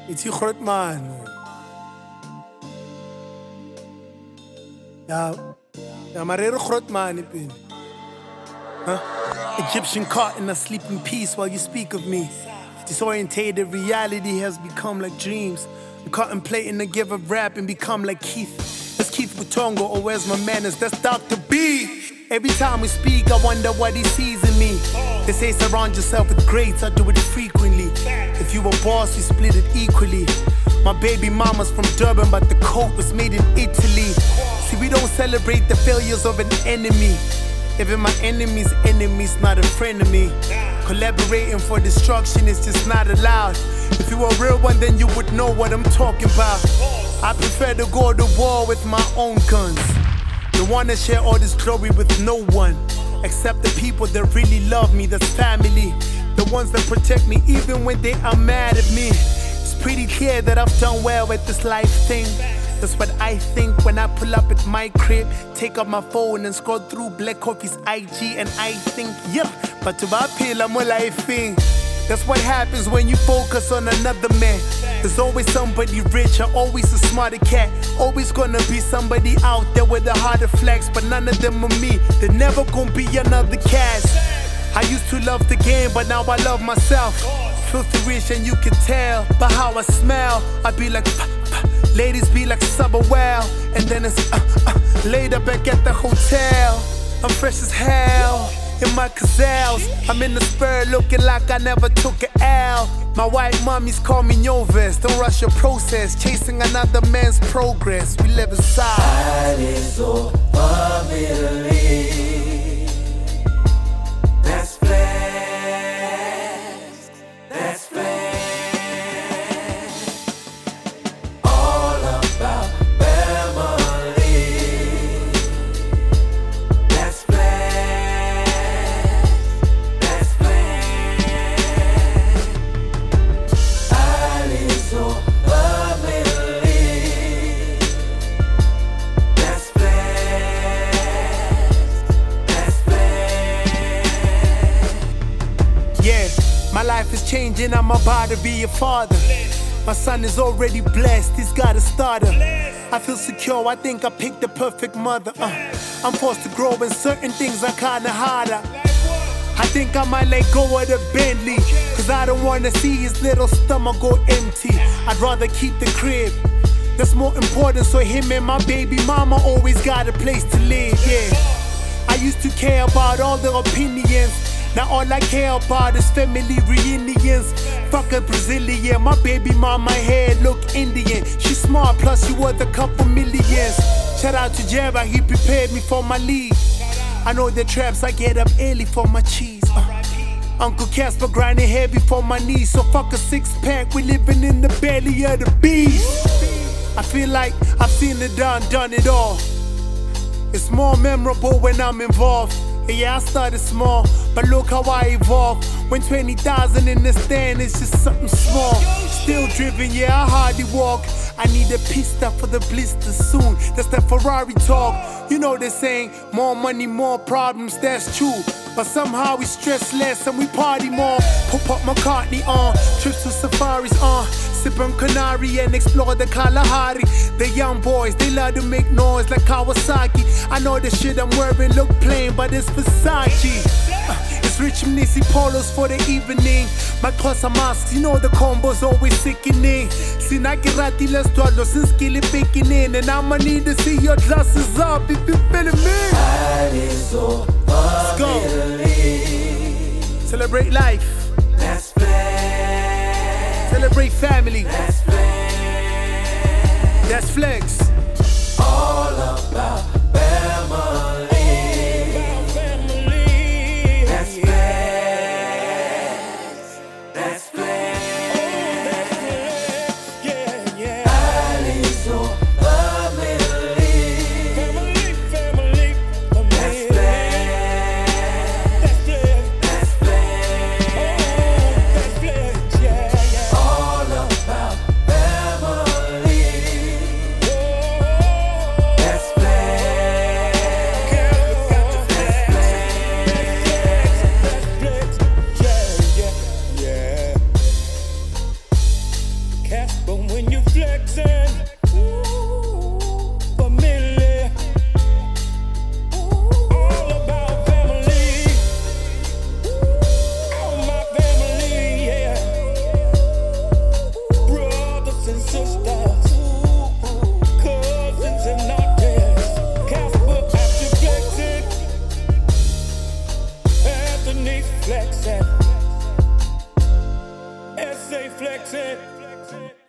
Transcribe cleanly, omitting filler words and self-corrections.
Ithi groot man. Ja, maar heel groot man. Huh? Egyptian caught in a sleeping peace while you speak of me. Disorientated reality has become like dreams. I'm contemplating to give up rap and become like Keith. That's Keith Mutongo, or where's my manners? That's Dr. B. Every time we speak, I wonder what he sees in me. They say surround yourself with greats, I do it frequently. If you a boss, you split it equally. My baby mama's from Durban, but the coat was made in Italy. See, we don't celebrate the failures of an enemy. Even my enemy's enemy's not a friend of me. Collaborating for destruction is just not allowed. If you were a real one, then you would know what I'm talking about. I prefer to go to war with my own guns. Don't wanna share all this glory with no one, except the people that really love me, that's family. The ones that protect me even when they are mad at me. It's pretty clear that I've done well with this life thing. That's what I think when I pull up at my crib, take up my phone and scroll through Black Coffee's IG, and I think, yep, but to my pill, I'm a life thing. That's what happens when you focus on another man. There's always somebody richer, always a smarter cat. Always gonna be somebody out there with a harder flex, but none of them are me. They're never gonna be another cast. I used to love the game, but now I love myself. Filthy rich and you can tell by how I smell. I be like, ladies be like Subawell, and then it's later back at the hotel. I'm fresh as hell in my gazelles. I'm in the spur looking like I never took an L. My white mommies call me Noves. Don't rush your process, chasing another man's progress. We live inside. So family. That's flex. That's flex. All about family. That's flex. That's flex. So family. That's flex. That's flex. Yeah, my life is changing, I'm about to be a father. My son is already blessed, he's got a starter. I feel secure, I think I picked the perfect mother. I'm forced to grow and certain things are kinda harder. I think I might let go of the Bentley, cause I don't wanna see his little stomach go empty. I'd rather keep the crib, that's more important, so him and my baby mama always got a place to live, yeah. I used to care about all the opinions, now all I care about is family reunions. Fuck a Brazilian, my baby mama hair look Indian. She's smart, plus she worth a couple millions. Shout out to Jera, he prepared me for my league. I know the traps, I get up early for my cheese. Uncle Casper grinding heavy for my knees. So fuck a six-pack, we living in the belly of the beast. I feel like I've seen it done it all. It's more memorable when I'm involved. Yeah, I started small, but look how I evolved. When 20,000 in the stand, it's just something small. Still driven, yeah, I hardly walk. I need a pista for the blister soon. That's that Ferrari talk. You know they're saying, more money, more problems, that's true. But somehow we stress less and we party more. Put up McCartney on, trips to safaris on. Sip on Canary and explore the Kalahari. The young boys, they love to make noise like Kawasaki. I know the shit I'm wearing look plain, but it's Versace. It's rich Mnisi polos for the evening. My clothes are masks, you know the combo's always sickening. Sinakirati, let's do all since skilly picking in. And I'ma need to see your glasses up if you feeling me. So Let's go. Celebrate life. That's flex. Celebrate family. That's flex. That's flex. All about family. That's flex. That's flex. So family. That's flex. That's flex. All about family. That's flex. flexing.